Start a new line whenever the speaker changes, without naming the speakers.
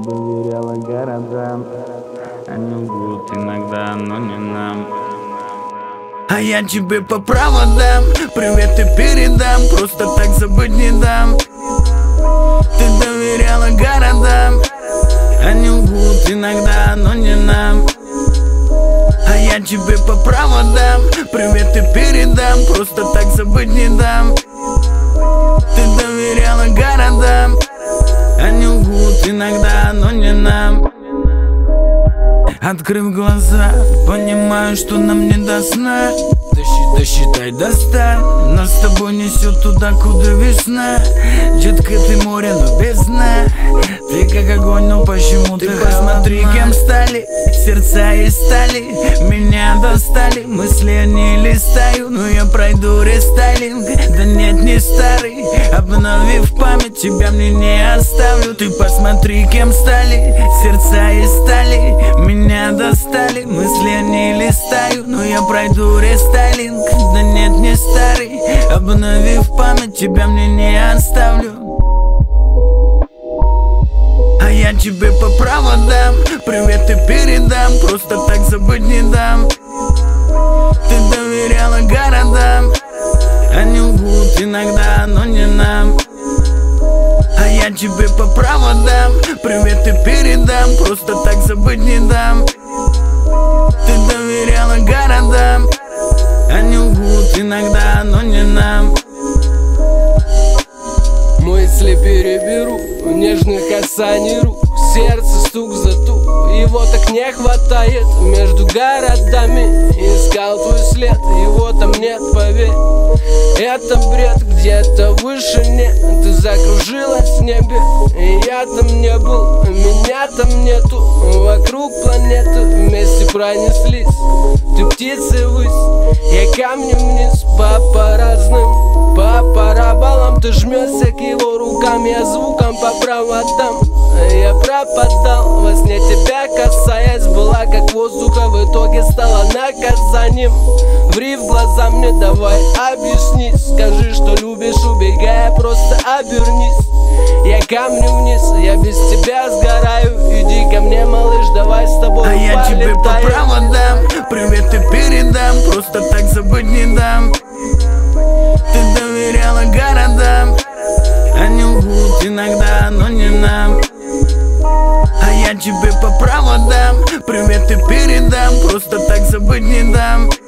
доверяла городам, они лгут иногда, но не нам. А я тебе по проводам приветы передам, просто так забыть не дам. Ты доверяла городам, они лгут иногда, но не нам. А я тебе по проводам приветы передам, просто так забыть не дам. Ты доверяла городам, они лгут иногда, но не нам. Открыв глаза, понимаю, что нам не до сна. Досчитай до 100, нас с тобой несет туда, куда весна. Детка, ты море, но без дна. Ты как огонь, но почему ты посмотри, кем стали сердца из стали. Меня достали, мысли они листаю, но я пройду рестайлинг. Да нет, не старый, обновив память, тебя мне не оставлю. Ты посмотри, кем стали сердца из стали. Меня достали, мысли они листаю, но я пройду рестайлинг. Да нет, не старый, обновив память, тебя мне не оставлю. А я тебе по проводам приветы передам, просто так забыть не дам. Ты доверяла городам, они лгут иногда, но не нам. А я тебе по проводам приветы передам, просто так забыть не дам. Ты доверяла городам, они лгут иногда, но не нам.
Мысли переберу, нежных касаний рук, сердце стук за тук. Его так не хватает между городами. Искал твой след, его там нет, поверь. Это бред, где-то выше не. Ты закружилась в небе, и я там не был, меня там нету. Вокруг планеты вместе пронеслись. Ты птицы ввысь, я камнем вниз. По разным, по параболам. Ты жмешься к его рукам, я звуком по проводам. Я пропадал во сне, тебя касаясь, была как воздуха, в итоге стала наказанием. Ври в глаза мне, давай объяснись. Скажи, что любишь, убегая, просто обернись. Я камнем вниз, я без тебя сгораю. Иди ко мне, малыш, давай с тобой полетаем.
А я тебе по проводам приветы передам, просто так забыть не дам. Ты доверяла городам, они лгут иногда, но не нам. А я тебе по проводам приветы передам, просто так забыть не дам.